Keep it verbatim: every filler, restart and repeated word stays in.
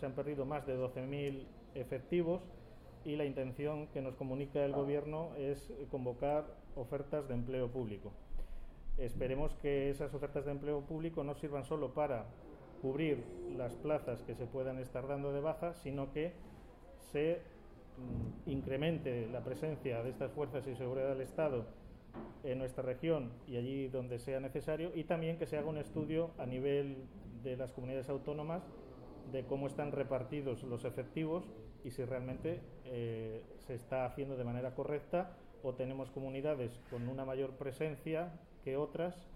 se han perdido más de doce mil efectivos y la intención que nos comunica el Gobierno es convocar ofertas de empleo público. Esperemos que esas ofertas de empleo público no sirvan solo para cubrir las plazas que se puedan estar dando de baja, sino que se mm, incremente la presencia de estas fuerzas y seguridad del Estado en nuestra región y allí donde sea necesario, y también que se haga un estudio a nivel de las comunidades autónomas de cómo están repartidos los efectivos y si realmente eh, se está haciendo de manera correcta o tenemos comunidades con una mayor presencia que otras